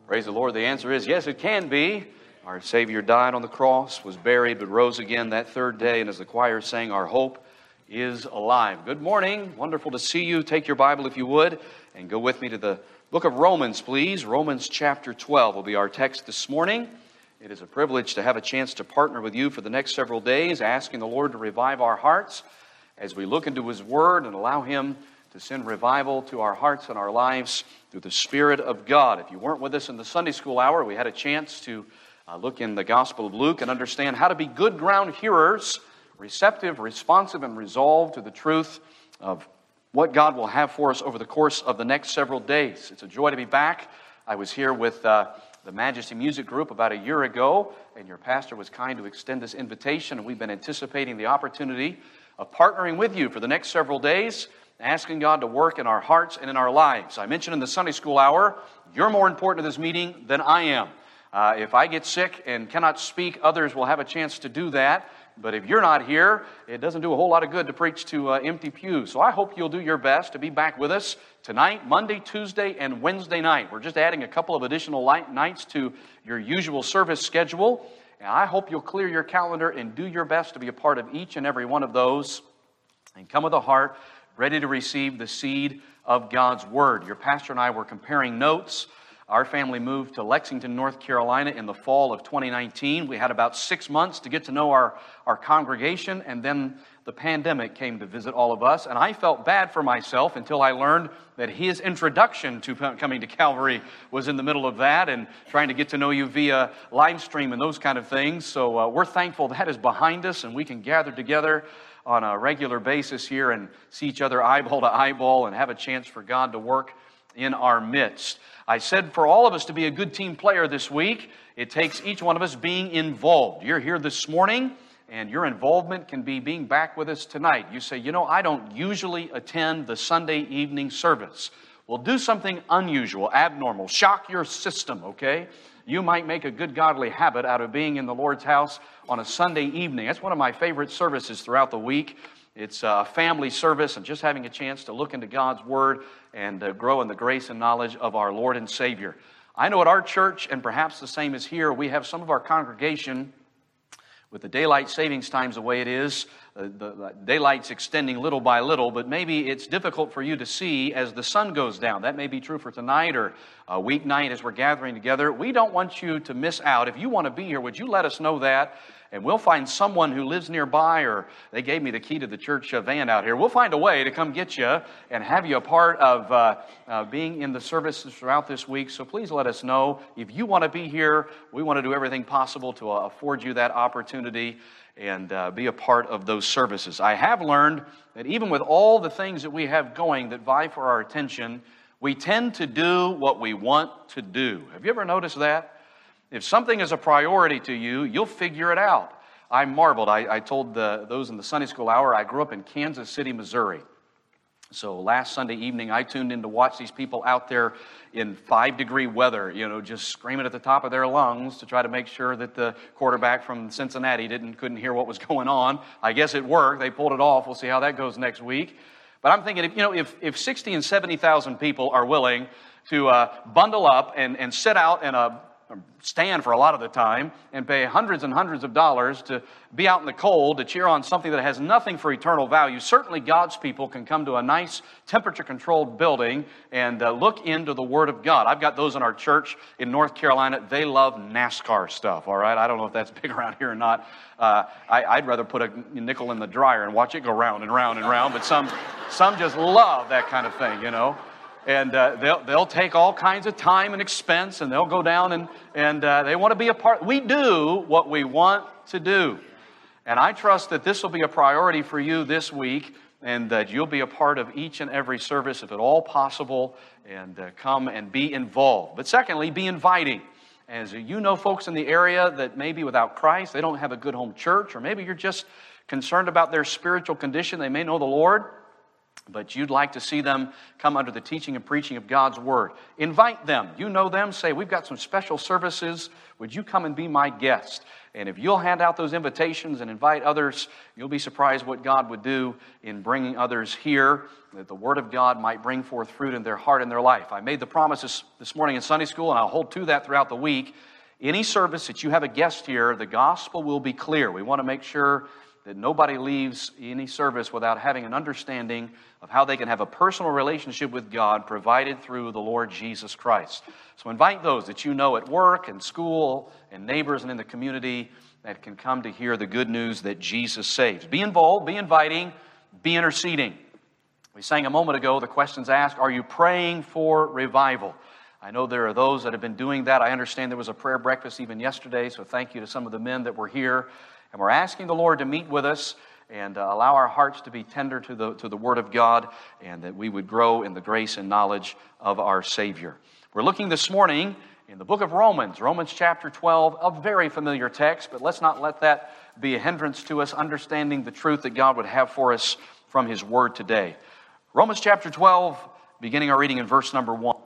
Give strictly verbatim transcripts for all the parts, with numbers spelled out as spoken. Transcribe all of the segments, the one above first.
Praise the Lord. The answer is yes, it can be. Our Savior died on the cross, was buried, but rose again that third day. And as the choir sang, our hope is alive. Good morning. Wonderful to see you. Take your Bible, if you would, and go with me to the book of Romans, please. Romans chapter twelve will be our text this morning. It is a privilege to have a chance to partner with you for the next several days, asking the Lord to revive our hearts as we look into His Word and allow Him to send revival to our hearts and our lives through the Spirit of God. If you weren't with us in the Sunday school hour, we had a chance to uh, look in the Gospel of Luke and understand how to be good ground hearers, receptive, responsive, and resolved to the truth of what God will have for us over the course of the next several days. It's a joy to be back. I was here with uh, the Majesty Music Group about a year ago, and your pastor was kind to extend this invitation, and we've been anticipating the opportunity of partnering with you for the next several days, asking God to work in our hearts and in our lives. I mentioned in the Sunday school hour, you're more important to this meeting than I am. Uh, if I get sick and cannot speak, others will have a chance to do that. But if you're not here, it doesn't do a whole lot of good to preach to uh, empty pews. So I hope you'll do your best to be back with us tonight, Monday, Tuesday, and Wednesday night. We're just adding a couple of additional light nights to your usual service schedule. And I hope you'll clear your calendar and do your best to be a part of each and every one of those. And come with a heart ready to receive the seed of God's Word. Your pastor and I were comparing notes. Our family moved to Lexington, North Carolina in the fall of twenty nineteen. We had about six months to get to know our, our congregation, and then the pandemic came to visit all of us. And I felt bad for myself until I learned that his introduction to coming to Calvary was in the middle of that and trying to get to know you via live stream and those kind of things. So uh, we're thankful that is behind us and we can gather together on a regular basis here and see each other eyeball to eyeball and have a chance for God to work in our midst. I said for all of us to be a good team player this week, it takes each one of us being involved. You're here this morning, and your involvement can be being back with us tonight. You say, you know, I don't usually attend the Sunday evening service. Well, do something unusual, abnormal, shock your system, okay? You might make a good godly habit out of being in the Lord's house on a Sunday evening. That's one of my favorite services throughout the week. It's a family service and just having a chance to look into God's Word and uh, grow in the grace and knowledge of our Lord and Savior. I know at our church, and perhaps the same as here, we have some of our congregation, with the daylight savings times the way it is, uh, the, the daylight's extending little by little, but maybe it's difficult for you to see as the sun goes down. That may be true for tonight or a weeknight as we're gathering together. We don't want you to miss out. If you want to be here, would you let us know that? And we'll find someone who lives nearby, or they gave me the key to the church van out here. We'll find a way to come get you and have you a part of uh, uh, being in the services throughout this week. So please let us know. If you want to be here, we want to do everything possible to uh, afford you that opportunity and uh, be a part of those services. I have learned that even with all the things that we have going that vie for our attention, we tend to do what we want to do. Have you ever noticed that? If something is a priority to you, you'll figure it out. I marveled. I, I told the, those in the Sunday school hour, I grew up in Kansas City, Missouri. So last Sunday evening, I tuned in to watch these people out there in five-degree weather, you know, just screaming at the top of their lungs to try to make sure that the quarterback from Cincinnati didn't couldn't hear what was going on. I guess it worked. They pulled it off. We'll see how that goes next week. But I'm thinking, if, you know, if, if sixty and seventy thousand people are willing to uh, bundle up and, and sit out in a stand for a lot of the time and pay hundreds and hundreds of dollars to be out in the cold to cheer on something that has nothing for eternal value, certainly God's people can come to a nice temperature-controlled building and uh, look into the Word of God. I've got those in our church in North Carolina. They love NASCAR stuff, all right? I don't know if that's big around here or not. Uh, I, I'd rather put a nickel in the dryer and watch it go round and round and round, but some, some just love that kind of thing, you know? And uh, they'll, they'll take all kinds of time and expense, and they'll go down and, and uh, they want to be a part. We do what we want to do. And I trust that this will be a priority for you this week, and that you'll be a part of each and every service, if at all possible, and uh, come and be involved. But secondly, be inviting. As you know folks in the area that maybe without Christ, they don't have a good home church, or maybe you're just concerned about their spiritual condition. They may know the Lord, but you'd like to see them come under the teaching and preaching of God's Word, invite them. You know them. Say, we've got some special services. Would you come and be my guest? And if you'll hand out those invitations and invite others, you'll be surprised what God would do in bringing others here, that the Word of God might bring forth fruit in their heart and their life. I made the promise this, this morning in Sunday school, and I'll hold to that throughout the week. Any service that you have a guest here, the gospel will be clear. We want to make sure that nobody leaves any service without having an understanding of how they can have a personal relationship with God provided through the Lord Jesus Christ. So invite those that you know at work and school and neighbors and in the community that can come to hear the good news that Jesus saves. Be involved, be inviting, be interceding. We sang a moment ago, the questions asked, are you praying for revival? I know there are those that have been doing that. I understand there was a prayer breakfast even yesterday, so thank you to some of the men that were here. And we're asking the Lord to meet with us and uh, allow our hearts to be tender to the, to the Word of God, and that we would grow in the grace and knowledge of our Savior. We're looking this morning in the book of Romans, Romans chapter twelve, a very familiar text, but let's not let that be a hindrance to us understanding the truth that God would have for us from His Word today. Romans chapter twelve, beginning our reading in verse number one.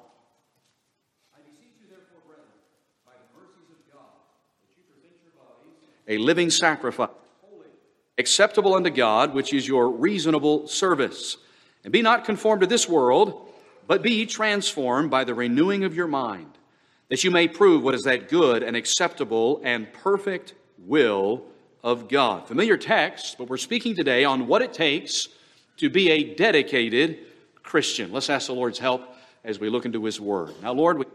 A living sacrifice, holy, acceptable unto God, which is your reasonable service. And be not conformed to this world, but be transformed by the renewing of your mind, that you may prove what is that good and acceptable and perfect will of God. Familiar text, but we're speaking today on what it takes to be a dedicated Christian. Let's ask the Lord's help as we look into His Word. Now, Lord, we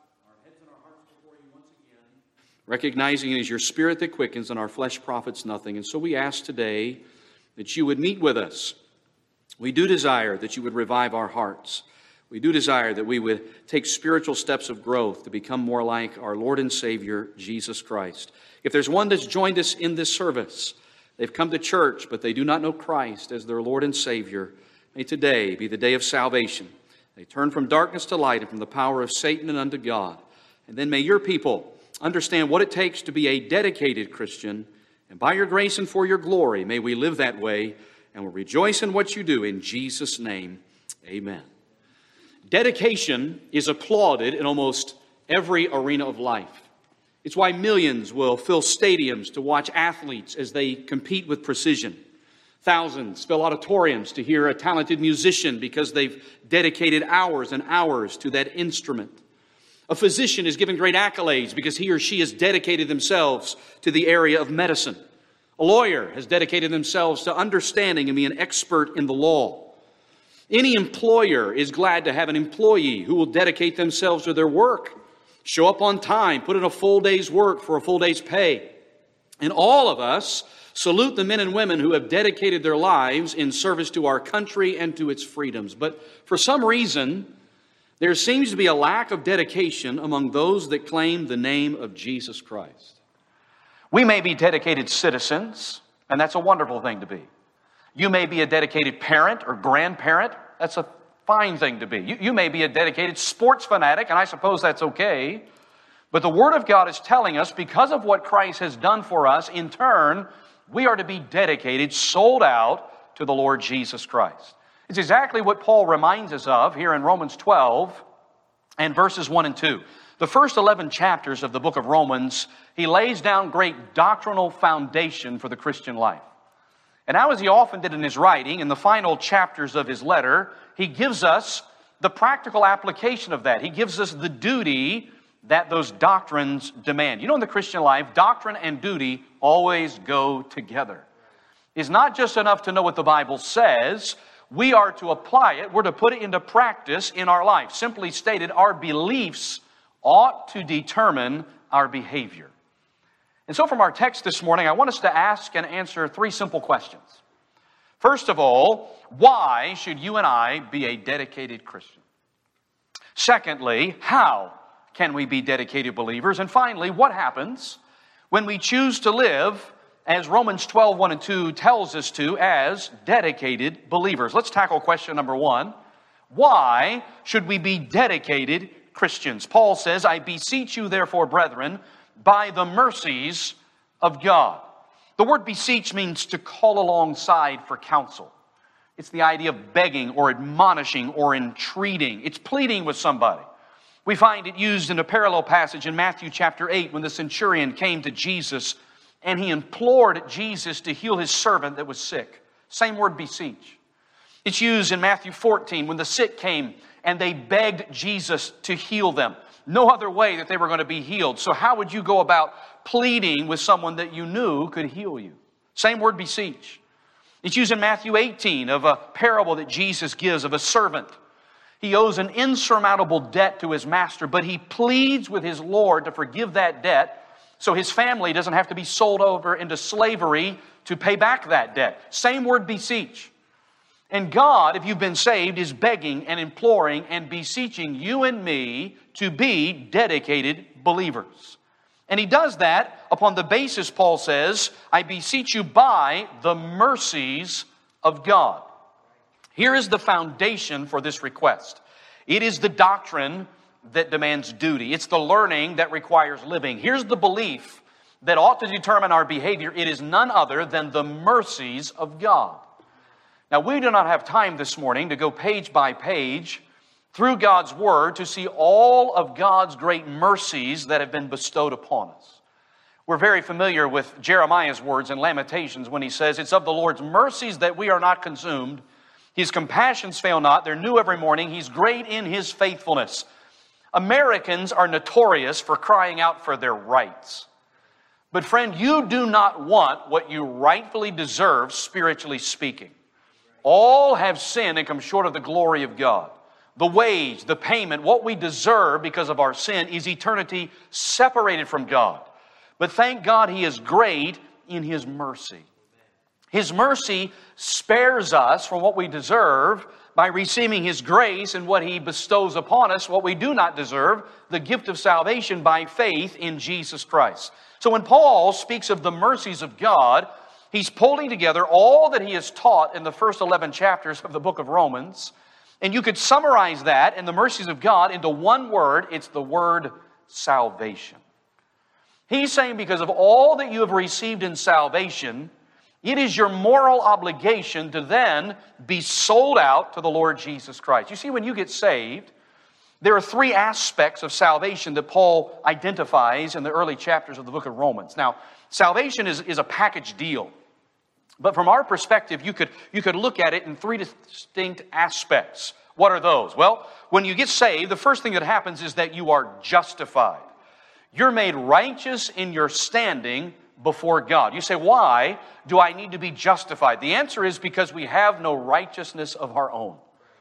recognizing it is your Spirit that quickens and our flesh profits nothing. And so we ask today that you would meet with us. We do desire that you would revive our hearts. We do desire that we would take spiritual steps of growth to become more like our Lord and Savior, Jesus Christ. If there's one that's joined us in this service, they've come to church, but they do not know Christ as their Lord and Savior, may today be the day of salvation. They turn from darkness to light and from the power of Satan and unto God. And then may your people understand what it takes to be a dedicated Christian, and by your grace and for your glory, may we live that way, and we'll rejoice in what you do. In Jesus' name, amen. Dedication is applauded in almost every arena of life. It's why millions will fill stadiums to watch athletes as they compete with precision. Thousands fill auditoriums to hear a talented musician because they've dedicated hours and hours to that instrument. A physician is given great accolades because he or she has dedicated themselves to the area of medicine. A lawyer has dedicated themselves to understanding and being an expert in the law. Any employer is glad to have an employee who will dedicate themselves to their work, show up on time, put in a full day's work for a full day's pay. And all of us salute the men and women who have dedicated their lives in service to our country and to its freedoms. But for some reason, there seems to be a lack of dedication among those that claim the name of Jesus Christ. We may be dedicated citizens, and that's a wonderful thing to be. You may be a dedicated parent or grandparent. That's a fine thing to be. You, you may be a dedicated sports fanatic, and I suppose that's okay. But the Word of God is telling us, because of what Christ has done for us, in turn, we are to be dedicated, sold out to the Lord Jesus Christ. It's exactly what Paul reminds us of here in Romans twelve and verses one and two. The first eleven chapters of the book of Romans, he lays down great doctrinal foundation for the Christian life. And now, as he often did in his writing, in the final chapters of his letter, he gives us the practical application of that. He gives us the duty that those doctrines demand. You know, in the Christian life, doctrine and duty always go together. It's not just enough to know what the Bible says. We are to apply it. We're to put it into practice in our life. Simply stated, our beliefs ought to determine our behavior. And so from our text this morning, I want us to ask and answer three simple questions. First of all, why should you and I be a dedicated Christian? Secondly, how can we be dedicated believers? And finally, what happens when we choose to live as Romans twelve, one and two tells us to, as dedicated believers? Let's tackle question number one. Why should we be dedicated Christians? Paul says, I beseech you therefore, brethren, by the mercies of God. The word beseech means to call alongside for counsel. It's the idea of begging or admonishing or entreating. It's pleading with somebody. We find it used in a parallel passage in Matthew chapter eight when the centurion came to Jesus and he implored Jesus to heal his servant that was sick. Same word, beseech. It's used in Matthew fourteen when the sick came and they begged Jesus to heal them. No other way that they were going to be healed. So how would you go about pleading with someone that you knew could heal you? Same word, beseech. It's used in Matthew eighteen of a parable that Jesus gives of a servant. He owes an insurmountable debt to his master, but he pleads with his Lord to forgive that debt so his family doesn't have to be sold over into slavery to pay back that debt. Same word, beseech. And God, if you've been saved, is begging and imploring and beseeching you and me to be dedicated believers. And he does that upon the basis, Paul says, I beseech you by the mercies of God. Here is the foundation for this request. It is the doctrine that demands duty. It's the learning that requires living. Here's the belief that ought to determine our behavior. It is none other than the mercies of God. Now, we do not have time this morning to go page by page through God's Word to see all of God's great mercies that have been bestowed upon us. We're very familiar with Jeremiah's words in Lamentations when he says, it's of the Lord's mercies that we are not consumed. His compassions fail not. They're new every morning. He's great in His faithfulness. Americans are notorious for crying out for their rights. But friend, you do not want what you rightfully deserve, spiritually speaking. All have sinned and come short of the glory of God. The wage, the payment, what we deserve because of our sin is eternity separated from God. But thank God He is great in His mercy. His mercy spares us from what we deserve by receiving His grace and what He bestows upon us, what we do not deserve, the gift of salvation by faith in Jesus Christ. So when Paul speaks of the mercies of God, he's pulling together all that he has taught in the first eleven chapters of the book of Romans. And you could summarize that and the mercies of God into one word. It's the word salvation. He's saying because of all that you have received in salvation, it is your moral obligation to then be sold out to the Lord Jesus Christ. You see, when you get saved, there are three aspects of salvation that Paul identifies in the early chapters of the book of Romans. Now, salvation is, is a package deal. But from our perspective, you could, you could look at it in three distinct aspects. What are those? Well, when you get saved, the first thing that happens is that you are justified. You're made righteous in your standing before God. You say, why do I need to be justified? The answer is because we have no righteousness of our own.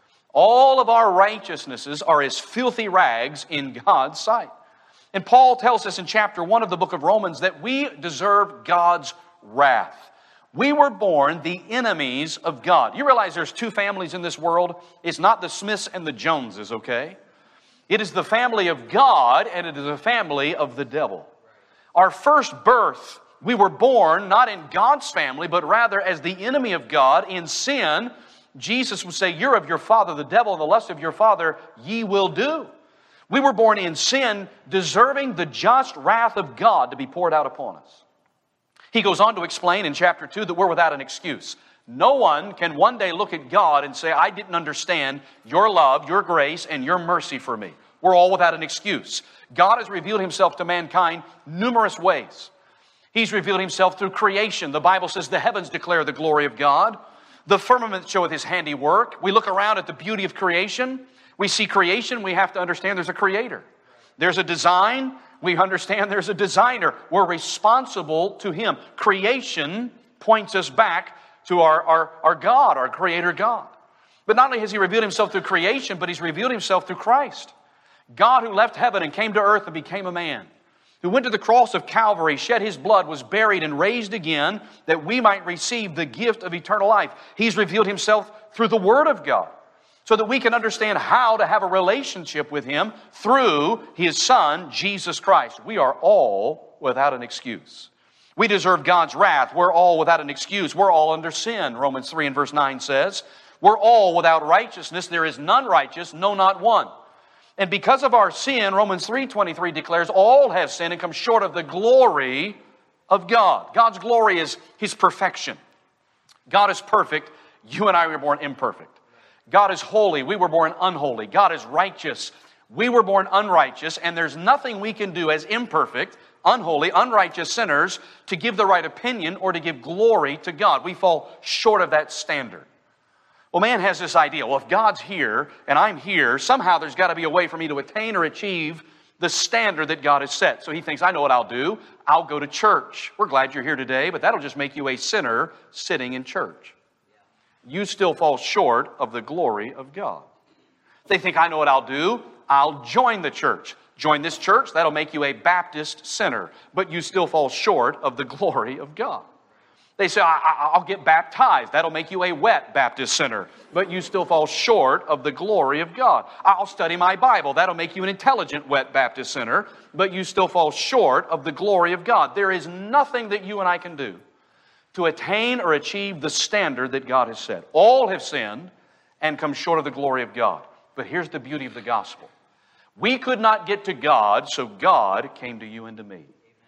All of our righteousnesses are as filthy rags in God's sight. And Paul tells us in chapter one of the book of Romans that we deserve God's wrath. We were born the enemies of God. You realize there's two families in this world? It's not the Smiths and the Joneses, okay? It is the family of God and it is the family of the devil. Our first birth, we were born not in God's family, but rather as the enemy of God in sin. Jesus would say, you're of your father, the devil, and the lust of your father ye will do. We were born in sin, deserving the just wrath of God to be poured out upon us. He goes on to explain in chapter two that we're without an excuse. No one can one day look at God and say, I didn't understand your love, your grace, and your mercy for me. We're all without an excuse. God has revealed Himself to mankind numerous ways. He's revealed Himself through creation. The Bible says the heavens declare the glory of God. The firmament showeth His handiwork. We look around at the beauty of creation. We see creation. We have to understand there's a creator. There's a design. We understand there's a designer. We're responsible to Him. Creation points us back to our, our, our God, our Creator God. But not only has He revealed Himself through creation, but He's revealed Himself through Christ. God who left heaven and came to earth and became a man, who went to the cross of Calvary, shed His blood, was buried and raised again, that we might receive the gift of eternal life. He's revealed Himself through the Word of God, so that we can understand how to have a relationship with Him through His Son, Jesus Christ. We are all without an excuse. We deserve God's wrath. We're all without an excuse. We're all under sin, Romans three and verse nine says. We're all without righteousness. There is none righteous, no, not one. And because of our sin, Romans three twenty-three declares, all have sinned and come short of the glory of God. God's glory is His perfection. God is perfect You and I were born imperfect. God is holy. We were born unholy. God is righteous. We were born unrighteous. And there's nothing we can do as imperfect, unholy, unrighteous sinners to give the right opinion or to give glory to God. We fall short of that standard. Well, man has this idea, well, if God's here and I'm here, somehow there's got to be a way for me to attain or achieve the standard that God has set. So he thinks, I know what I'll do. I'll go to church. We're glad you're here today, but that'll just make you a sinner sitting in church. You still fall short of the glory of God. They think, I know what I'll do. I'll join the church. Join this church, that'll make you a Baptist sinner, but you still fall short of the glory of God. They say, I, I, I'll get baptized. That'll make you a wet Baptist sinner. But you still fall short of the glory of God. I'll study my Bible. That'll make you an intelligent wet Baptist sinner. But you still fall short of the glory of God. There is nothing that you and I can do to attain or achieve the standard that God has set. All have sinned and come short of the glory of God. But here's the beauty of the gospel. We could not get to God, so God came to you and to me.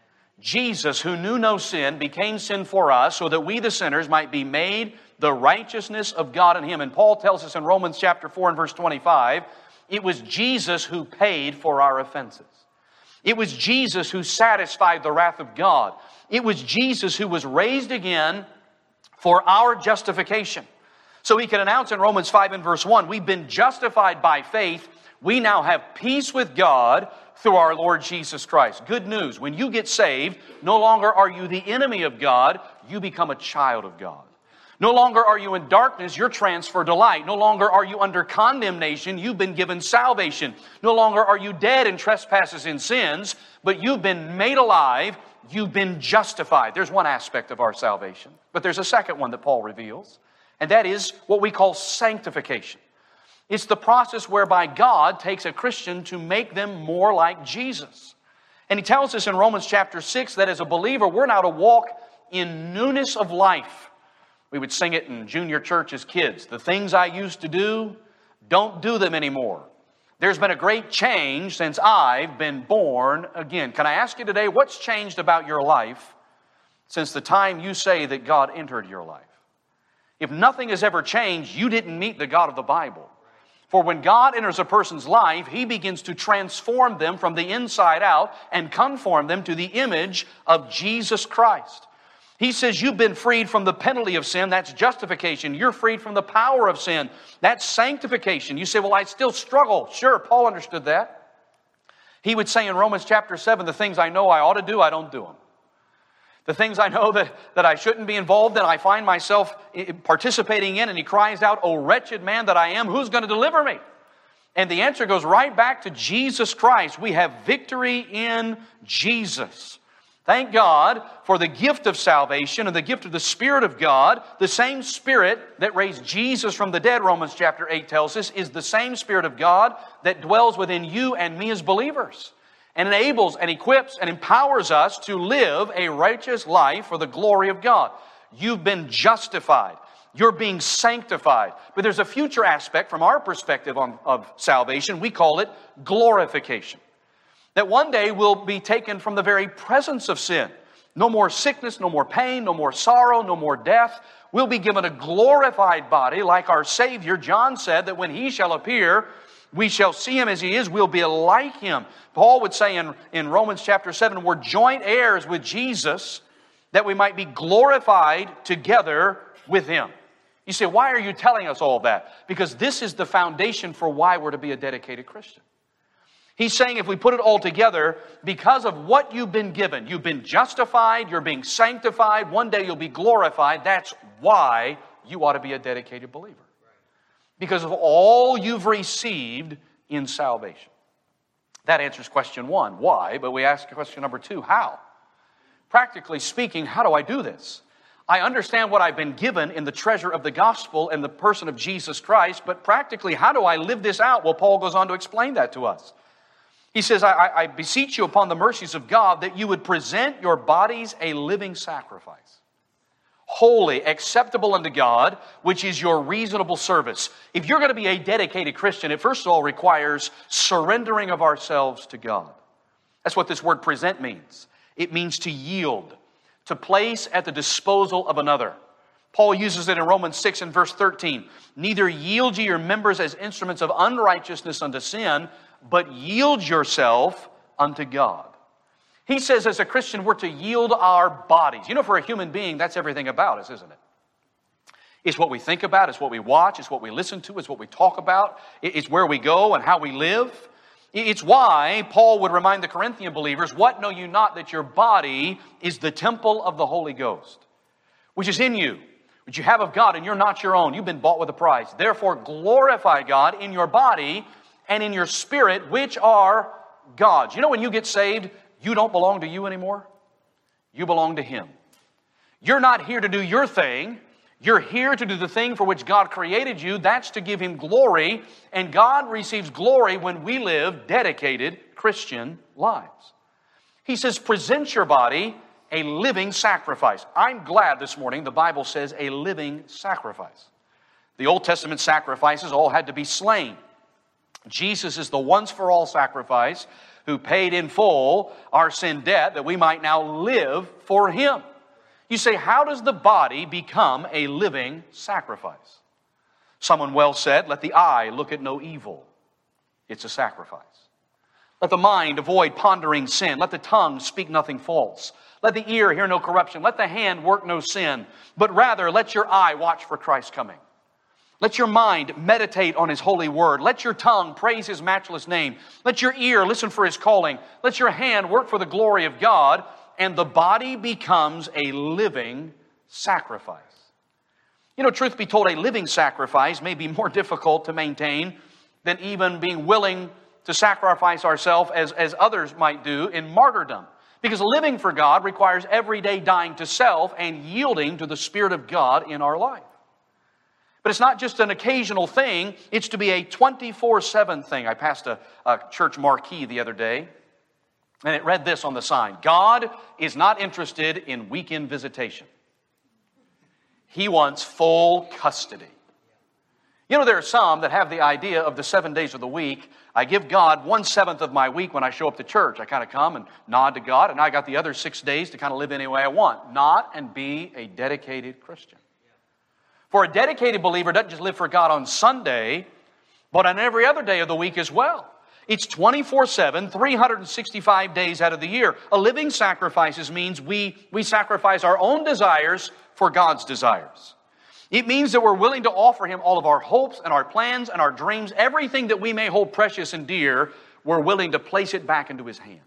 Jesus, who knew no sin, became sin for us so that we, the sinners, might be made the righteousness of God in Him. And Paul tells us in Romans chapter four and verse twenty-five, it was Jesus who paid for our offenses. It was Jesus who satisfied the wrath of God. It was Jesus who was raised again for our justification. So he can announce in Romans five and verse one, we've been justified by faith. We now have peace with God through our Lord Jesus Christ. Good news. When you get saved, no longer are you the enemy of God. You become a child of God. No longer are you in darkness. You're transferred to light. No longer are you under condemnation. You've been given salvation. No longer are you dead in trespasses and sins, but you've been made alive. You've been justified. There's one aspect of our salvation, but there's a second one that Paul reveals, and that is what we call sanctification. It's the process whereby God takes a Christian to make them more like Jesus. And he tells us in Romans chapter six that as a believer, we're now to walk in newness of life. We would sing it in junior church as kids. The things I used to do, don't do them anymore. There's been a great change since I've been born again. Can I ask you today, what's changed about your life since the time you say that God entered your life? If nothing has ever changed, you didn't meet the God of the Bible. For when God enters a person's life, He begins to transform them from the inside out and conform them to the image of Jesus Christ. He says you've been freed from the penalty of sin. That's justification. You're freed from the power of sin. That's sanctification. You say, well, I still struggle. Sure, Paul understood that. He would say in Romans chapter seven, the things I know I ought to do, I don't do them. The things I know that, that I shouldn't be involved in, I find myself participating in. And he cries out, "O wretched man that I am, who's going to deliver me?" And the answer goes right back to Jesus Christ. We have victory in Jesus. Thank God for the gift of salvation and the gift of the Spirit of God. The same Spirit that raised Jesus from the dead, Romans chapter eight tells us, is the same Spirit of God that dwells within you and me as believers, and enables and equips and empowers us to live a righteous life for the glory of God. You've been justified. You're being sanctified. But there's a future aspect from our perspective on, of salvation. We call it glorification. That one day we'll be taken from the very presence of sin. No more sickness, no more pain, no more sorrow, no more death. We'll be given a glorified body like our Savior. John said that when He shall appear, we shall see Him as He is. We'll be like Him. Paul would say in, in Romans chapter seven, we're joint heirs with Jesus that we might be glorified together with Him. You say, why are you telling us all that? Because this is the foundation for why we're to be a dedicated Christian. He's saying if we put it all together, because of what you've been given, you've been justified, you're being sanctified, one day you'll be glorified. That's why you ought to be a dedicated believer. Because of all you've received in salvation. That answers question one, why? But we ask question number two, how? Practically speaking, how do I do this? I understand what I've been given in the treasure of the gospel and the person of Jesus Christ, but practically, how do I live this out? Well, Paul goes on to explain that to us. He says, I, I beseech you upon the mercies of God that you would present your bodies a living sacrifice, holy, acceptable unto God, which is your reasonable service. If you're going to be a dedicated Christian, it first of all requires surrendering of ourselves to God. That's what this word present means. It means to yield, to place at the disposal of another. Paul uses it in Romans six and verse thirteen. Neither yield ye your members as instruments of unrighteousness unto sin, but yield yourself unto God. He says as a Christian we're to yield our bodies. You know, for a human being, that's everything about us, isn't it? It's what we think about, it's what we watch, it's what we listen to, it's what we talk about, it's where we go and how we live. It's why Paul would remind the Corinthian believers, what know you not that your body is the temple of the Holy Ghost, which is in you, which you have of God, and you're not your own. You've been bought with a price. Therefore glorify God in your body and in your spirit, which are God's. You know, when you get saved, you don't belong to you anymore. You belong to Him. You're not here to do your thing. You're here to do the thing for which God created you. That's to give Him glory. And God receives glory when we live dedicated Christian lives. He says, present your body a living sacrifice. I'm glad this morning the Bible says a living sacrifice. The Old Testament sacrifices all had to be slain. Jesus is the once-for-all sacrifice who paid in full our sin debt that we might now live for Him. You say, how does the body become a living sacrifice? Someone well said, let the eye look at no evil. It's a sacrifice. Let the mind avoid pondering sin. Let the tongue speak nothing false. Let the ear hear no corruption. Let the hand work no sin. But rather, let your eye watch for Christ's coming. Let your mind meditate on His holy word. Let your tongue praise His matchless name. Let your ear listen for His calling. Let your hand work for the glory of God. And the body becomes a living sacrifice. You know, truth be told, a living sacrifice may be more difficult to maintain than even being willing to sacrifice ourselves as, as others might do in martyrdom. Because living for God requires everyday dying to self and yielding to the Spirit of God in our life. But it's not just an occasional thing, it's to be a twenty-four seven thing. I passed a, a church marquee the other day, and it read this on the sign: God is not interested in weekend visitation. He wants full custody. You know, there are some that have the idea of the seven days of the week. I give God one-seventh of my week when I show up to church. I kind of come and nod to God, and I got the other six days to kind of live any way I want. Not and be a dedicated Christian. For a dedicated believer doesn't just live for God on Sunday, but on every other day of the week as well. It's twenty-four seven, three hundred sixty-five days out of the year. A living sacrifice means we, we sacrifice our own desires for God's desires. It means that we're willing to offer Him all of our hopes and our plans and our dreams. Everything that we may hold precious and dear, we're willing to place it back into His hands.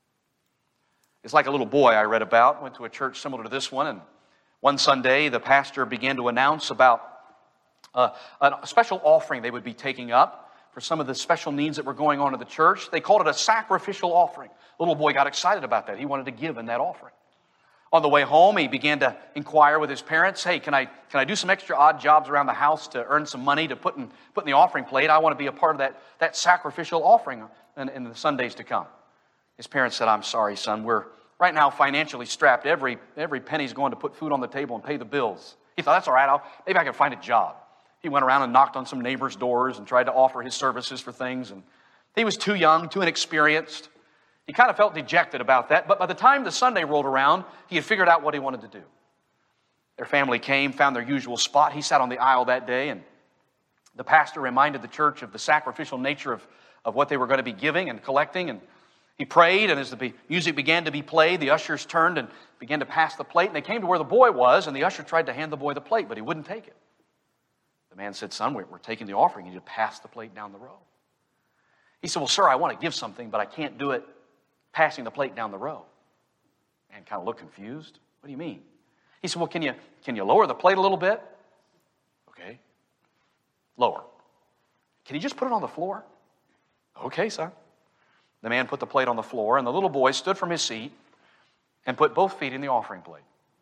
It's like a little boy I read about. Went to a church similar to this one, and one Sunday the pastor began to announce about uh, a special offering they would be taking up for some of the special needs that were going on in the church. They called it a sacrificial offering. The little boy got excited about that. He wanted to give in that offering. On the way home, he began to inquire with his parents, hey, can I can I do some extra odd jobs around the house to earn some money to put in, put in the offering plate? I want to be a part of that, that sacrificial offering in, in the Sundays to come. His parents said, I'm sorry, son. We're right now financially strapped. Every, every penny's going to put food on the table and pay the bills. He thought, that's all right. I'll, maybe I can find a job. He went around and knocked on some neighbors' doors and tried to offer his services for things. And he was too young, too inexperienced. He kind of felt dejected about that. But by the time the Sunday rolled around, he had figured out what he wanted to do. Their family came, found their usual spot. He sat on the aisle that day, and the pastor reminded the church of the sacrificial nature of, of what they were going to be giving and collecting. And he prayed, and as the music began to be played, the ushers turned and began to pass the plate. And they came to where the boy was, and the usher tried to hand the boy the plate, but he wouldn't take it. The man said, son, we're taking the offering. You need to pass the plate down the row. He said, well, sir, I want to give something, but I can't do it passing the plate down the row. Man kind of looked confused. What do you mean? He said, well, can you, can you lower the plate a little bit? Okay. Lower. Can you just put it on the floor? Okay, son. The man put the plate on the floor, and the little boy stood from his seat and put both feet in the offering plate.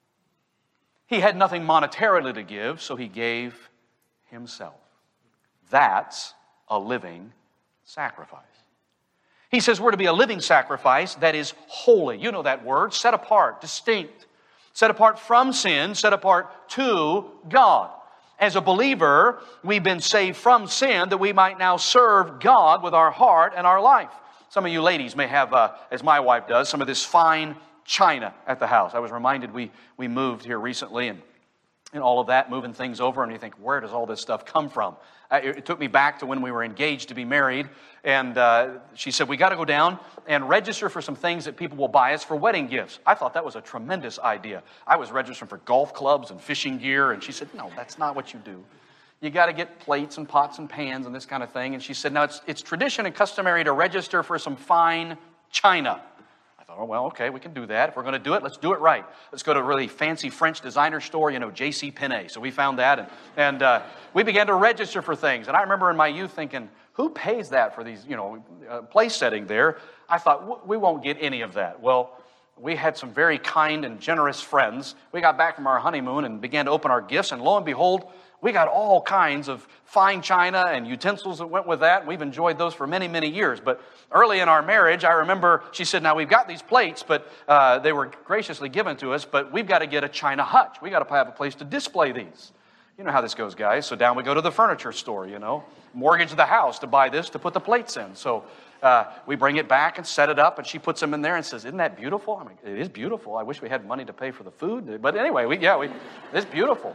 He had nothing monetarily to give, so he gave himself. That's a living sacrifice. He says we're to be a living sacrifice that is holy. You know that word, set apart, distinct. Set apart from sin, set apart to God. As a believer, we've been saved from sin that we might now serve God with our heart and our life. Some of you ladies may have, uh, as my wife does, some of this fine china at the house. I was reminded we, we moved here recently, and and all of that, moving things over, and you think, where does all this stuff come from? Uh, it, it took me back to when we were engaged to be married, and uh, she said, we got to go down and register for some things that people will buy us for wedding gifts. I thought that was a tremendous idea. I was registering for golf clubs and fishing gear, and she said, no, that's not what you do. You got to get plates and pots and pans and this kind of thing. And she said, now it's, it's tradition and customary to register for some fine china. I thought, oh, well, okay, we can do that. If we're going to do it, let's do it right. Let's go to a really fancy French designer store, you know, J C Penney. So we found that, and, and uh, we began to register for things. And I remember in my youth thinking, who pays that for these, you know, uh, place setting there? I thought, we won't get any of that. Well, we had some very kind and generous friends. We got back from our honeymoon and began to open our gifts, and lo and behold, we got all kinds of fine china and utensils that went with that. We've enjoyed those for many, many years. But early in our marriage, I remember she said, now we've got these plates, but uh, they were graciously given to us, but we've got to get a china hutch. We've got to have a place to display these. You know how this goes, guys. So down we go to the furniture store, you know, mortgage the house to buy this, to put the plates in. So uh, we bring it back and set it up, and she puts them in there and says, isn't that beautiful? I mean, it is beautiful. I wish we had money to pay for the food. But anyway, we, yeah, we, it's beautiful.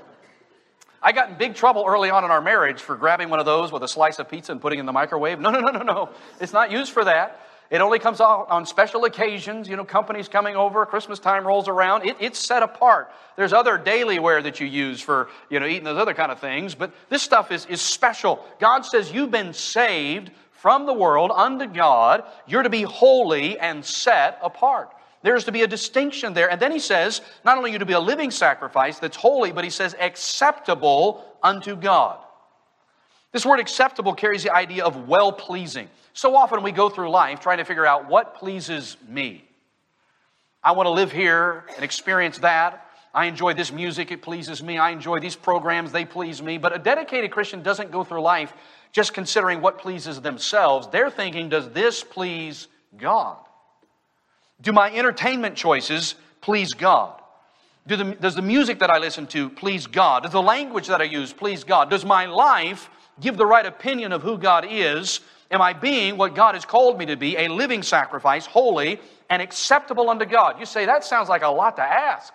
I got in big trouble early on in our marriage for grabbing one of those with a slice of pizza and putting it in the microwave. No, no, no, no, no. It's not used for that. It only comes out on special occasions, you know, companies coming over, Christmas time rolls around. It, it's set apart. There's other daily wear that you use for, you know, eating those other kind of things. But this stuff is, is special. God says you've been saved from the world unto God. You're to be holy and set apart. There's to be a distinction there. And then he says, not only are you to be a living sacrifice that's holy, but he says acceptable unto God. This word acceptable carries the idea of well-pleasing. So often we go through life trying to figure out what pleases me. I want to live here and experience that. I enjoy this music, it pleases me. I enjoy these programs, they please me. But a dedicated Christian doesn't go through life just considering what pleases themselves. They're thinking, does this please God? Do my entertainment choices please God? Do the, does the music that I listen to please God? Does the language that I use please God? Does my life give the right opinion of who God is? Am I being what God has called me to be, a living sacrifice, holy and acceptable unto God? You say, that sounds like a lot to ask.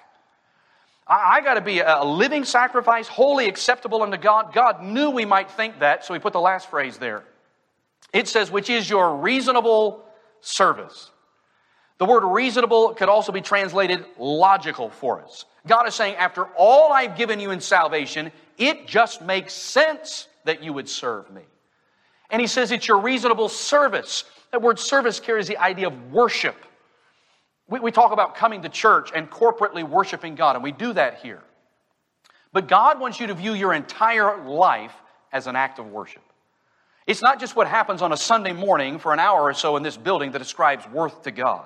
I, I got to be a, a living sacrifice, holy, acceptable unto God. God knew we might think that, so he put the last phrase there. It says, which is your reasonable service. The word reasonable could also be translated logical for us. God is saying, after all I've given you in salvation, it just makes sense that you would serve me. And he says it's your reasonable service. That word service carries the idea of worship. We, we talk about coming to church and corporately worshiping God, and we do that here. But God wants you to view your entire life as an act of worship. It's not just what happens on a Sunday morning for an hour or so in this building that ascribes worth to God.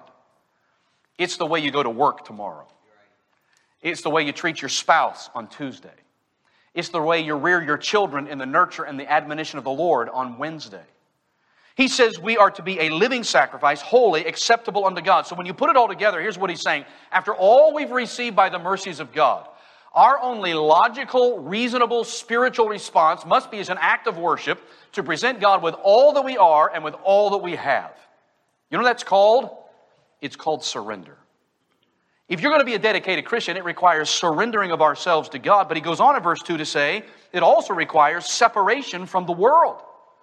It's the way you go to work tomorrow. It's the way you treat your spouse on Tuesday. It's the way you rear your children in the nurture and the admonition of the Lord on Wednesday. He says we are to be a living sacrifice, holy, acceptable unto God. So when you put it all together, here's what he's saying. After all we've received by the mercies of God, our only logical, reasonable, spiritual response must be as an act of worship to present God with all that we are and with all that we have. You know what that's called? It's called surrender. If you're going to be a dedicated Christian, it requires surrendering of ourselves to God. But he goes on in verse two to say, it also requires separation from the world.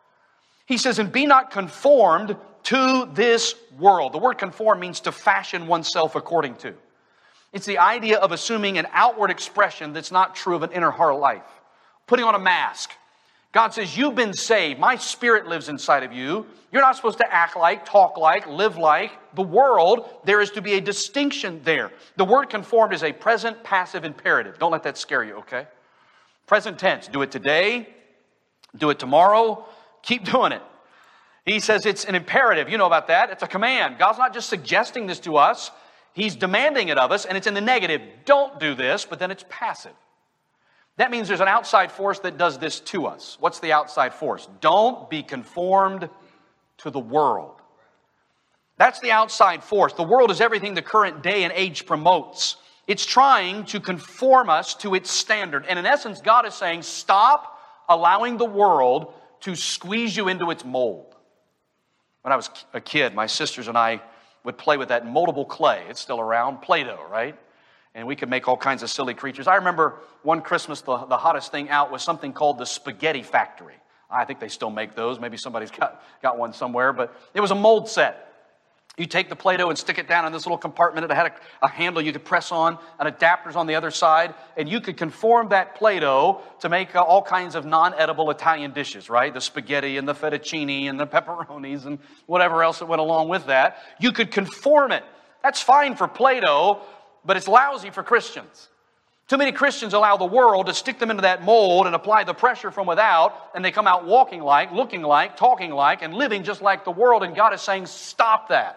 He says, and be not conformed to this world. The word conform means to fashion oneself according to. It's the idea of assuming an outward expression that's not true of an inner heart life. Putting on a mask. God says, you've been saved. My Spirit lives inside of you. You're not supposed to act like, talk like, live like the world. There is to be a distinction there. The word conformed is a present passive imperative. Don't let that scare you, okay? Present tense. Do it today. Do it tomorrow. Keep doing it. He says it's an imperative. You know about that. It's a command. God's not just suggesting this to us. He's demanding it of us, and it's in the negative. Don't do this, but then it's passive. That means there's an outside force that does this to us. What's the outside force? Don't be conformed to the world. That's the outside force. The world is everything the current day and age promotes. It's trying to conform us to its standard. And in essence, God is saying, stop allowing the world to squeeze you into its mold. When I was a kid, my sisters and I would play with that moldable clay. It's still around, Play-Doh, right? And we could make all kinds of silly creatures. I remember one Christmas, the, the hottest thing out was something called the Spaghetti Factory. I think they still make those. Maybe somebody's got, got one somewhere. But it was a mold set. You take the Play-Doh and stick it down in this little compartment. It had a, a handle you could press on, and adapters on the other side. And you could conform that Play-Doh to make uh, all kinds of non-edible Italian dishes, right? The spaghetti and the fettuccine and the pepperonis and whatever else that went along with that. You could conform it. That's fine for Play-Doh, but it's lousy for Christians. Too many Christians allow the world to stick them into that mold and apply the pressure from without, and they come out walking like, looking like, talking like, and living just like the world. And God is saying, stop that.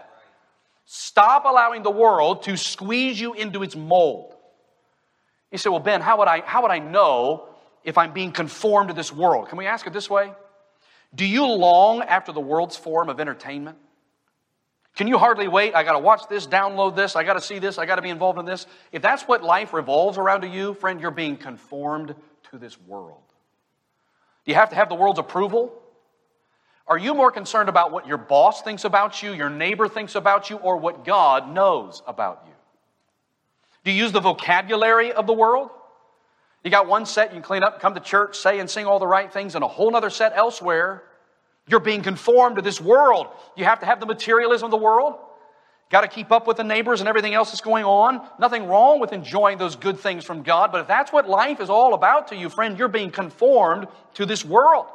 Stop allowing the world to squeeze you into its mold. You say, well, Ben, how would I, how would I know if I'm being conformed to this world? Can we ask it this way? Do you long after the world's form of entertainment? Can you hardly wait? I got to watch this, download this, I got to see this, I got to be involved in this. If that's what life revolves around to you, friend, you're being conformed to this world. Do you have to have the world's approval? Are you more concerned about what your boss thinks about you, your neighbor thinks about you, or what God knows about you? Do you use the vocabulary of the world? You got one set, you can clean up, come to church, say and sing all the right things, and a whole other set elsewhere. You're being conformed to this world. You have to have the materialism of the world. Got to keep up with the neighbors and everything else that's going on. Nothing wrong with enjoying those good things from God, but if that's what life is all about to you, friend, you're being conformed to this world.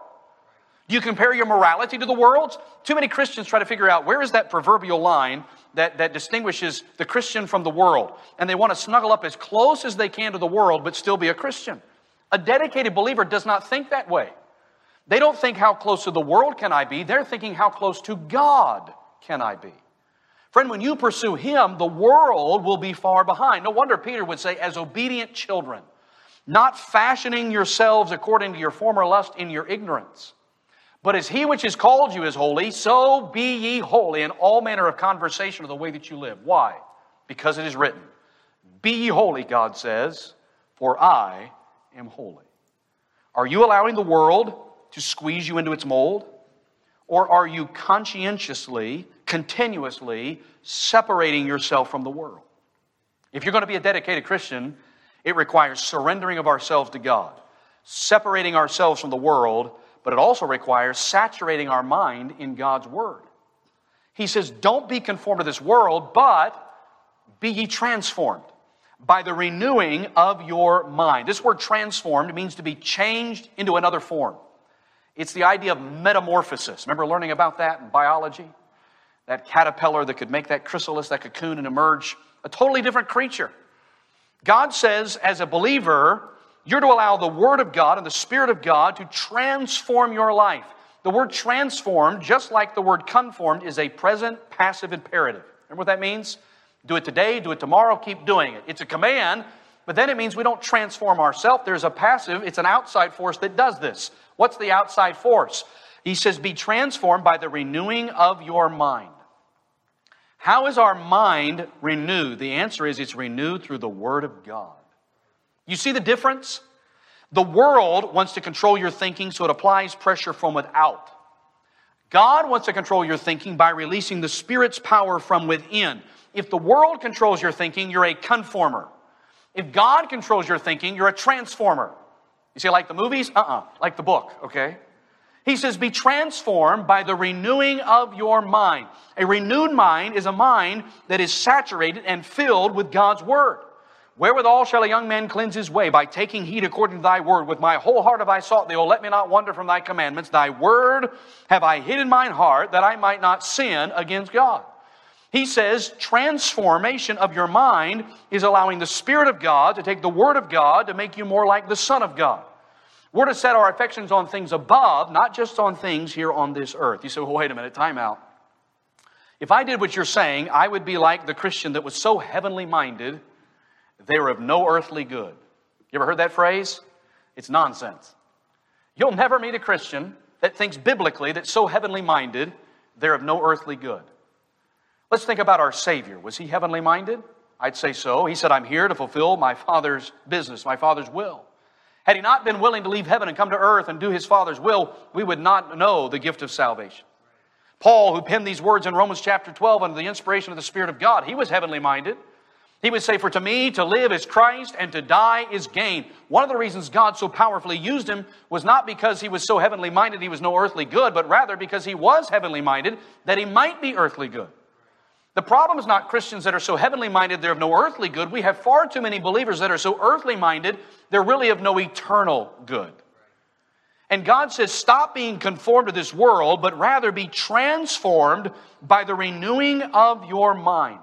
Do you compare your morality to the world's? Too many Christians try to figure out where is that proverbial line that, that distinguishes the Christian from the world. And they want to snuggle up as close as they can to the world, but still be a Christian. A dedicated believer does not think that way. They don't think, how close to the world can I be? They're thinking, how close to God can I be? Friend, when you pursue Him, the world will be far behind. No wonder Peter would say, as obedient children, not fashioning yourselves according to your former lust in your ignorance. But as He which has called you is holy, so be ye holy in all manner of conversation of the way that you live. Why? Because it is written, be ye holy, God says, for I am holy. Are you allowing the world to squeeze you into its mold? Or are you conscientiously, continuously separating yourself from the world? If you're going to be a dedicated Christian, it requires surrendering of ourselves to God, separating ourselves from the world, but it also requires saturating our mind in God's Word. He says, don't be conformed to this world, but be ye transformed by the renewing of your mind. This word transformed means to be changed into another form. It's the idea of metamorphosis. Remember learning about that in biology? That caterpillar that could make that chrysalis, that cocoon, and emerge a totally different creature. God says, as a believer, you're to allow the Word of God and the Spirit of God to transform your life. The word transformed, just like the word conformed, is a present passive imperative. Remember what that means? Do it today, do it tomorrow, keep doing it. It's a command, but then it means we don't transform ourselves. There's a passive, it's an outside force that does this. What's the outside force? He says, be transformed by the renewing of your mind. How is our mind renewed? The answer is it's renewed through the Word of God. You see the difference? The world wants to control your thinking, so it applies pressure from without. God wants to control your thinking by releasing the Spirit's power from within. If the world controls your thinking, you're a conformer. If God controls your thinking, you're a transformer. You say, like the movies? Uh-uh. Like the book, okay? He says, be transformed by the renewing of your mind. A renewed mind is a mind that is saturated and filled with God's Word. Wherewithal shall a young man cleanse his way? By taking heed according to thy word. With my whole heart have I sought thee. O let me not wander from thy commandments. Thy word have I hid in mine heart, that I might not sin against God. He says transformation of your mind is allowing the Spirit of God to take the Word of God to make you more like the Son of God. We're to set our affections on things above, not just on things here on this earth. You say, well, wait a minute, time out. If I did what you're saying, I would be like the Christian that was so heavenly minded, they were of no earthly good. You ever heard that phrase? It's nonsense. You'll never meet a Christian that thinks biblically that's so heavenly minded, they're of no earthly good. Let's think about our Savior. Was He heavenly minded? I'd say so. He said, I'm here to fulfill my Father's business, my Father's will. Had He not been willing to leave heaven and come to earth and do His Father's will, we would not know the gift of salvation. Paul, who penned these words in Romans chapter twelve under the inspiration of the Spirit of God, he was heavenly minded. He would say, for to me to live is Christ and to die is gain. One of the reasons God so powerfully used him was not because he was so heavenly minded he was no earthly good, but rather because he was heavenly minded that he might be earthly good. The problem is not Christians that are so heavenly minded they're of no earthly good. We have far too many believers that are so earthly minded they're really of no eternal good. And God says, stop being conformed to this world, but rather be transformed by the renewing of your mind.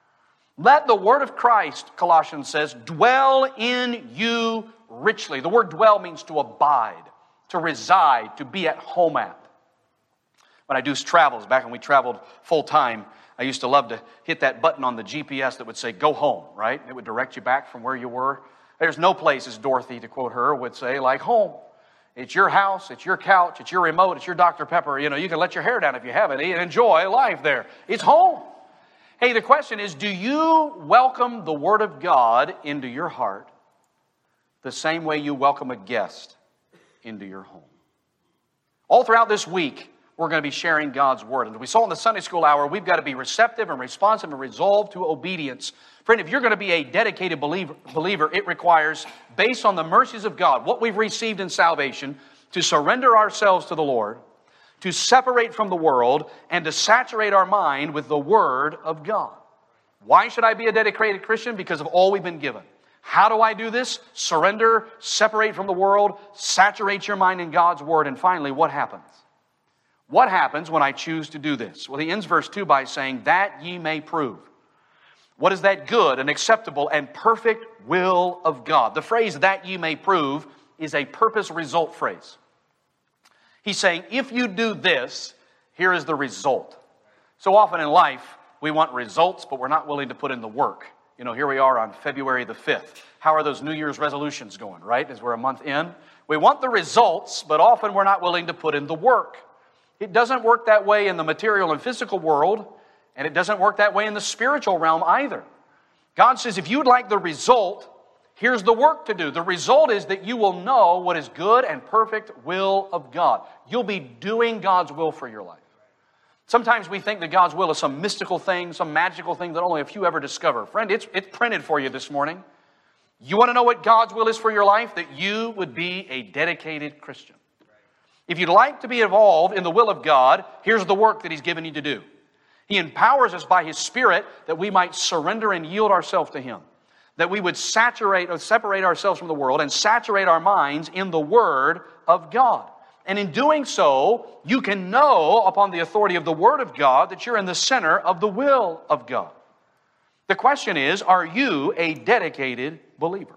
Let the word of Christ, Colossians says, dwell in you richly. The word dwell means to abide, to reside, to be at home at. When I do travels, back when we traveled full time, I used to love to hit that button on the G P S that would say, go home, right? It would direct you back from where you were. There's no place, as Dorothy, to quote her, would say, like home. It's your house, it's your couch, it's your remote, it's your Doctor Pepper. You know, you can let your hair down if you have any and enjoy life there. It's home. Hey, the question is, do you welcome the Word of God into your heart the same way you welcome a guest into your home? All throughout this week, we're going to be sharing God's Word. And we saw in the Sunday school hour, we've got to be receptive and responsive and resolved to obedience. Friend, if you're going to be a dedicated believer, believer, it requires, based on the mercies of God, what we've received in salvation, to surrender ourselves to the Lord, to separate from the world, and to saturate our mind with the Word of God. Why should I be a dedicated Christian? Because of all we've been given. How do I do this? Surrender, separate from the world, saturate your mind in God's Word, and finally, what happens? What happens when I choose to do this? Well, he ends verse two by saying, that ye may prove. What is that good and acceptable and perfect will of God? The phrase, that ye may prove, is a purpose-result phrase. He's saying, if you do this, here is the result. So often in life, we want results, but we're not willing to put in the work. You know, here we are on February the fifth. How are those New Year's resolutions going, right? As we're a month in. We want the results, but often we're not willing to put in the work. It doesn't work that way in the material and physical world, and it doesn't work that way in the spiritual realm either. God says, if you'd like the result, here's the work to do. The result is that you will know what is good and perfect will of God. You'll be doing God's will for your life. Sometimes we think that God's will is some mystical thing, some magical thing that only a few ever discover. Friend, it's, it's printed for you this morning. You want to know what God's will is for your life? That you would be a dedicated Christian. If you'd like to be involved in the will of God, here's the work that He's given you to do. He empowers us by His Spirit that we might surrender and yield ourselves to Him. That we would saturate or separate ourselves from the world and saturate our minds in the Word of God. And in doing so, you can know upon the authority of the Word of God that you're in the center of the will of God. The question is, are you a dedicated believer?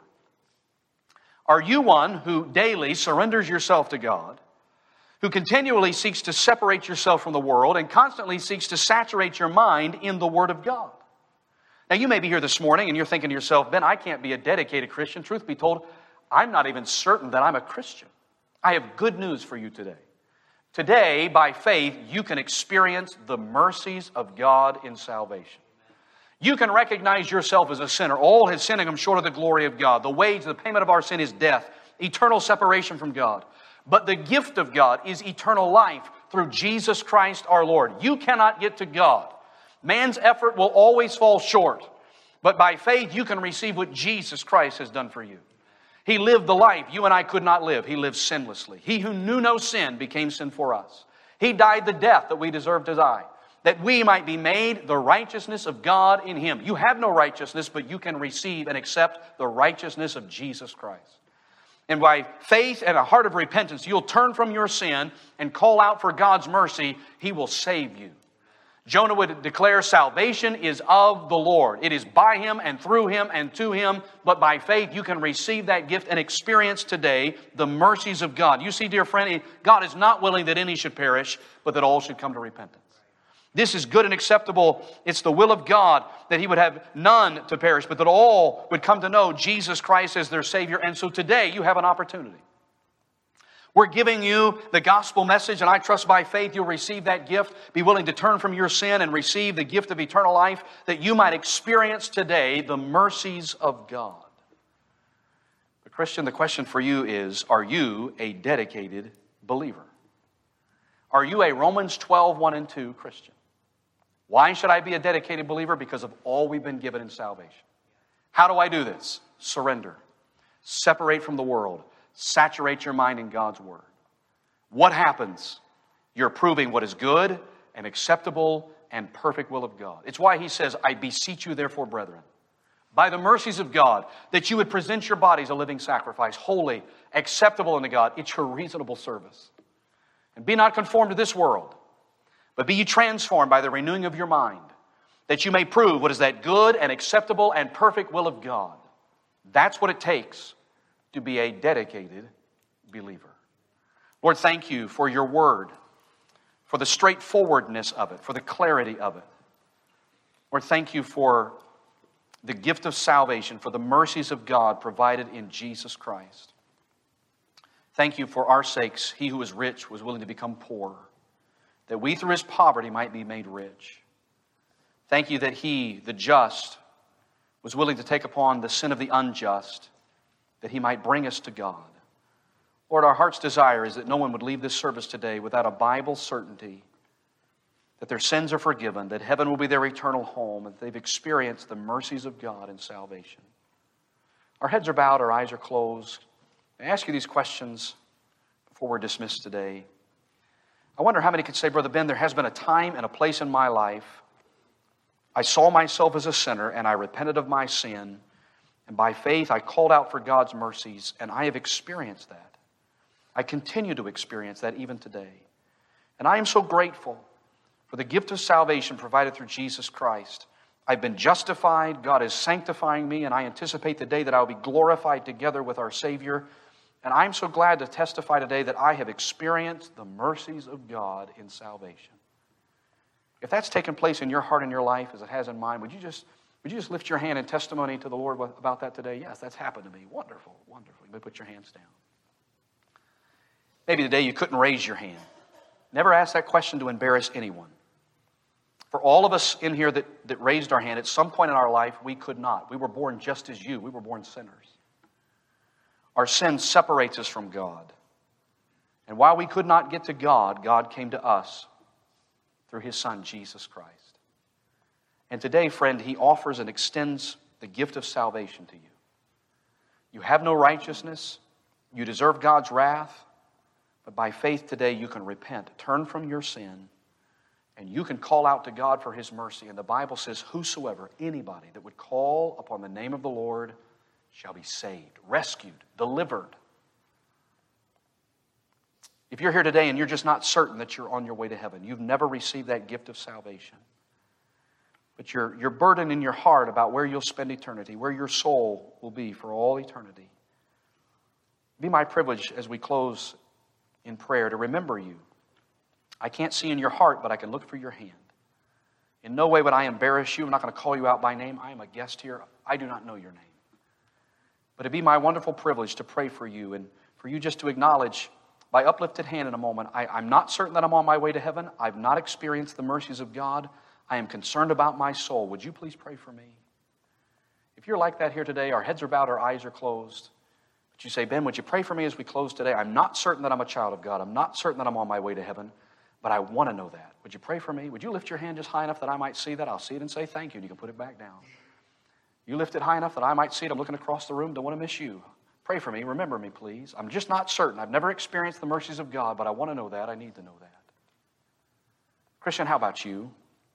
Are you one who daily surrenders yourself to God, who continually seeks to separate yourself from the world and constantly seeks to saturate your mind in the Word of God? Now, you may be here this morning and you're thinking to yourself, Ben, I can't be a dedicated Christian. Truth be told, I'm not even certain that I'm a Christian. I have good news for you today. Today, by faith, you can experience the mercies of God in salvation. You can recognize yourself as a sinner. All has sinned and come short of the glory of God. The wage, the payment of our sin is death, eternal separation from God. But the gift of God is eternal life through Jesus Christ our Lord. You cannot get to God. Man's effort will always fall short. But by faith, you can receive what Jesus Christ has done for you. He lived the life you and I could not live. He lived sinlessly. He who knew no sin became sin for us. He died the death that we deserve to die, that we might be made the righteousness of God in Him. You have no righteousness, but you can receive and accept the righteousness of Jesus Christ. And by faith and a heart of repentance, you'll turn from your sin and call out for God's mercy. He will save you. Jonah would declare salvation is of the Lord. It is by Him and through Him and to Him. But by faith, you can receive that gift and experience today the mercies of God. You see, dear friend, God is not willing that any should perish, but that all should come to repentance. This is good and acceptable. It's the will of God that He would have none to perish, but that all would come to know Jesus Christ as their Savior. And so today, you have an opportunity. We're giving you the gospel message, and I trust by faith you'll receive that gift. Be willing to turn from your sin and receive the gift of eternal life that you might experience today the mercies of God. But Christian, the question for you is, are you a dedicated believer? Are you a Romans twelve, one and two Christian? Why should I be a dedicated believer? Because of all we've been given in salvation. How do I do this? Surrender. Separate from the world. Saturate your mind in God's Word. What happens? You're proving what is good and acceptable and perfect will of God. It's why he says, I beseech you therefore, brethren, by the mercies of God, that you would present your bodies a living sacrifice, holy, acceptable unto God. It's your reasonable service. And be not conformed to this world, but be ye transformed by the renewing of your mind, that you may prove what is that good and acceptable and perfect will of God. That's what it takes to be a dedicated believer. Lord, thank you for your word, for the straightforwardness of it, for the clarity of it. Lord, thank you for the gift of salvation, for the mercies of God provided in Jesus Christ. Thank you for our sakes. He who was rich was willing to become poor, that we through his poverty might be made rich. Thank you that he, the just, was willing to take upon the sin of the unjust, that he might bring us to God. Lord, our heart's desire is that no one would leave this service today without a Bible certainty that their sins are forgiven, that heaven will be their eternal home, and that they've experienced the mercies of God in salvation. Our heads are bowed, our eyes are closed. I ask you these questions before we're dismissed today. I wonder how many could say, Brother Ben, there has been a time and a place in my life I saw myself as a sinner and I repented of my sin, and by faith I called out for God's mercies, and I have experienced that. I continue to experience that even today. And I am so grateful for the gift of salvation provided through Jesus Christ. I've been justified, God is sanctifying me, and I anticipate the day that I will be glorified together with our Savior. And I'm so glad to testify today that I have experienced the mercies of God in salvation. If that's taken place in your heart and your life as it has in mine, would you just would you just lift your hand in testimony to the Lord about that today? Yes, that's happened to me. Wonderful, wonderful. You may put your hands down. Maybe today you couldn't raise your hand. Never ask that question to embarrass anyone. For all of us in here that, that raised our hand, at some point in our life, we could not. We were born just as you. We were born sinners. Our sin separates us from God. And while we could not get to God, God came to us through His Son, Jesus Christ. And today, friend, He offers and extends the gift of salvation to you. You have no righteousness. You deserve God's wrath. But by faith today, you can repent, turn from your sin, and you can call out to God for His mercy. And the Bible says, whosoever, anybody that would call upon the name of the Lord shall be saved, rescued, delivered. If you're here today and you're just not certain that you're on your way to heaven, you've never received that gift of salvation, but you're, you're burdened in your heart about where you'll spend eternity, where your soul will be for all eternity, it'd be my privilege as we close in prayer to remember you. I can't see in your heart, but I can look for your hand. In no way would I embarrass you. I'm not going to call you out by name. I am a guest here. I do not know your name. But it'd be my wonderful privilege to pray for you and for you just to acknowledge by uplifted hand in a moment, I, I'm not certain that I'm on my way to heaven. I've not experienced the mercies of God. I am concerned about my soul. Would you please pray for me? If you're like that here today, our heads are bowed, our eyes are closed. But you say, Ben, would you pray for me as we close today? I'm not certain that I'm a child of God. I'm not certain that I'm on my way to heaven, but I want to know that. Would you pray for me? Would you lift your hand just high enough that I might see that? I'll see it and say thank you, and you can put it back down. You lift it high enough that I might see it. I'm looking across the room. Don't want to miss you. Pray for me. Remember me, please. I'm just not certain. I've never experienced the mercies of God, but I want to know that. I need to know that. Christian, how about you?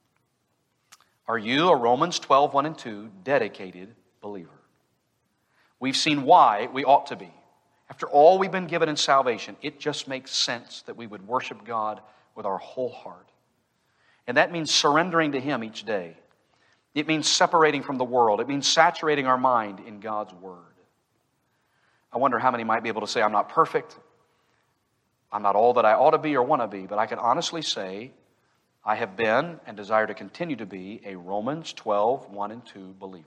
Are you a Romans twelve, one and two dedicated believer? We've seen why we ought to be. After all we've been given in salvation, it just makes sense that we would worship God with our whole heart. And that means surrendering to Him each day. It means separating from the world. It means saturating our mind in God's Word. I wonder how many might be able to say, I'm not perfect. I'm not all that I ought to be or want to be. But I can honestly say, I have been and desire to continue to be a Romans twelve, one and two believer.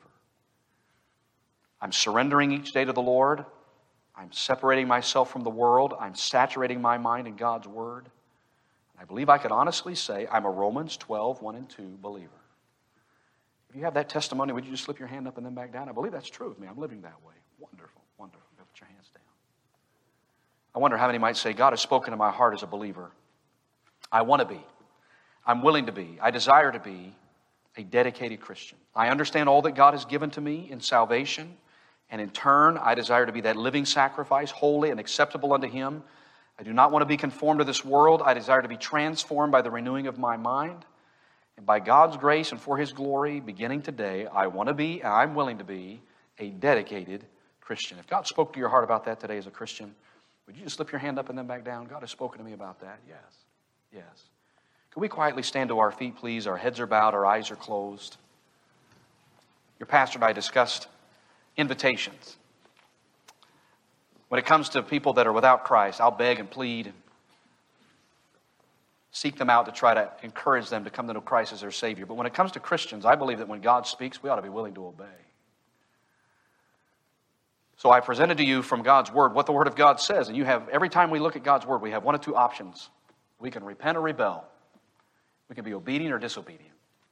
I'm surrendering each day to the Lord. I'm separating myself from the world. I'm saturating my mind in God's Word. I believe I could honestly say I'm a Romans twelve, one and two believer. If you have that testimony, would you just slip your hand up and then back down? I believe that's true of me. I'm living that way. Wonderful, wonderful. Put your hands down. I wonder how many might say, God has spoken to my heart as a believer. I want to be. I'm willing to be. I desire to be a dedicated Christian. I understand all that God has given to me in salvation, and in turn, I desire to be that living sacrifice, holy and acceptable unto Him. I do not want to be conformed to this world. I desire to be transformed by the renewing of my mind. And by God's grace and for His glory, beginning today, I want to be, and I'm willing to be, a dedicated Christian. If God spoke to your heart about that today as a Christian, would you just slip your hand up and then back down? God has spoken to me about that. Yes. Yes. Can we quietly stand to our feet, please? Our heads are bowed, our eyes are closed. Your pastor and I discussed invitations. When it comes to people that are without Christ, I'll beg and plead, seek them out to try to encourage them to come to know Christ as their Savior. But when it comes to Christians, I believe that when God speaks, we ought to be willing to obey. So I presented to you from God's Word what the Word of God says. And you have, every time we look at God's Word, we have one of two options. We can repent or rebel. We can be obedient or disobedient.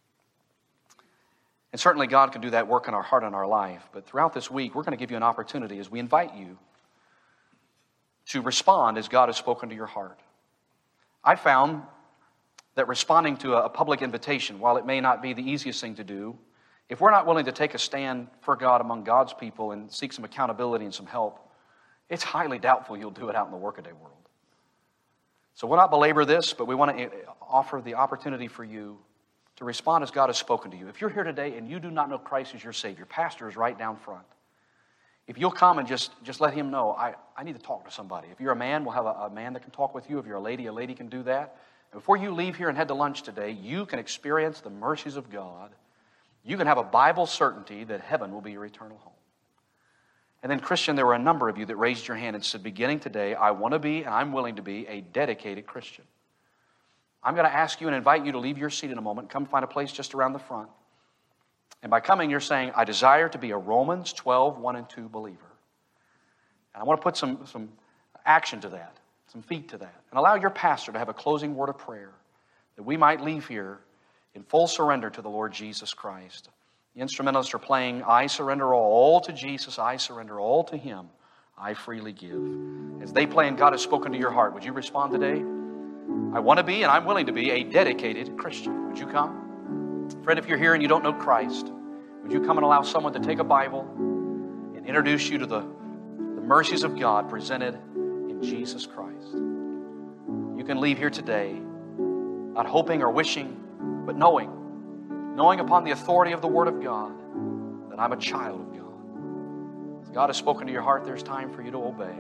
And certainly God can do that work in our heart and our life. But throughout this week, we're going to give you an opportunity as we invite you to respond as God has spoken to your heart. I found that responding to a public invitation, while it may not be the easiest thing to do, if we're not willing to take a stand for God among God's people and seek some accountability and some help, it's highly doubtful you'll do it out in the workaday world. So we'll not belabor this, but we want to offer the opportunity for you to respond as God has spoken to you. If you're here today and you do not know Christ as your Savior, Pastor is right down front. If you'll come and just, just let him know, I, I need to talk to somebody. If you're a man, we'll have a, a man that can talk with you. If you're a lady, a lady can do that. And before you leave here and head to lunch today, you can experience the mercies of God. You can have a Bible certainty that heaven will be your eternal home. And then, Christian, there were a number of you that raised your hand and said, beginning today, I want to be and I'm willing to be a dedicated Christian. I'm going to ask you and invite you to leave your seat in a moment. Come find a place just around the front. And by coming, you're saying, I desire to be a Romans twelve, one and two believer. And I want to put some, some action to that, some feet to that. And allow your pastor to have a closing word of prayer that we might leave here in full surrender to the Lord Jesus Christ. The instrumentalists are playing, I surrender all, all to Jesus, I surrender all to Him, I freely give. As they play and God has spoken to your heart, would you respond today? I want to be and I'm willing to be a dedicated Christian. Would you come? Friend, if you're here and you don't know Christ, would you come and allow someone to take a Bible and introduce you to the, the mercies of God presented in Jesus Christ? You can leave here today not hoping or wishing, but knowing, knowing upon the authority of the Word of God that I'm a child of God. As God has spoken to your heart, there's time for you to obey.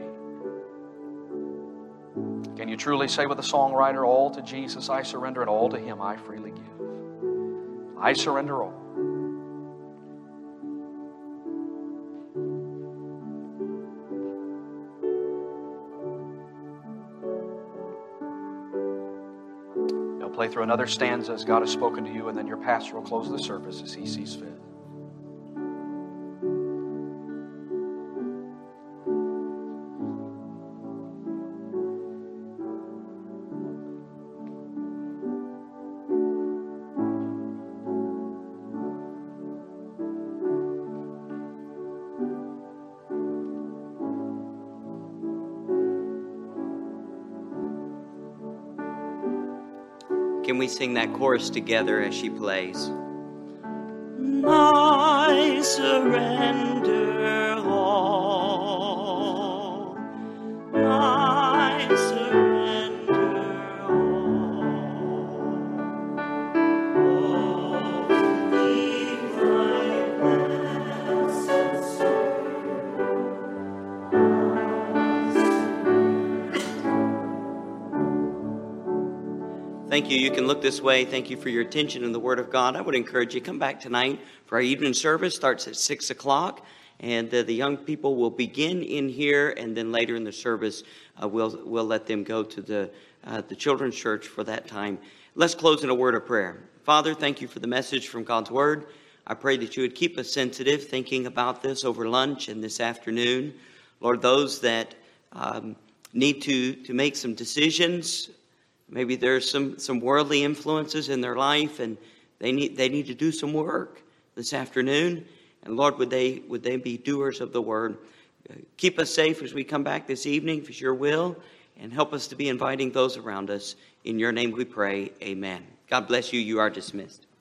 Can you truly say with the songwriter, all to Jesus I surrender and all to Him I freely give? I surrender all. They'll play through another stanza as God has spoken to you, and then your pastor will close the service as he sees fit. Can we sing that chorus together as she plays? I surrender all. I surrender all. All to Thee, my blessed Savior. Thank you. You can look this way. Thank you for your attention in the Word of God. I would encourage you to come back tonight for our evening service. Starts at six o'clock. And uh, the young people will begin in here. And then later in the service, uh, we'll we'll let them go to the, uh, the children's church for that time. Let's close in a word of prayer. Father, thank you for the message from God's Word. I pray that you would keep us sensitive, thinking about this over lunch and this afternoon. Lord, those that um, need to, to make some decisions, maybe there's some, some worldly influences in their life, and they need they need to do some work this afternoon. And Lord, would they would they be doers of the word? Keep us safe as we come back this evening, if it's your will, and help us to be inviting those around us. In your name we pray, amen. God bless you. You are dismissed.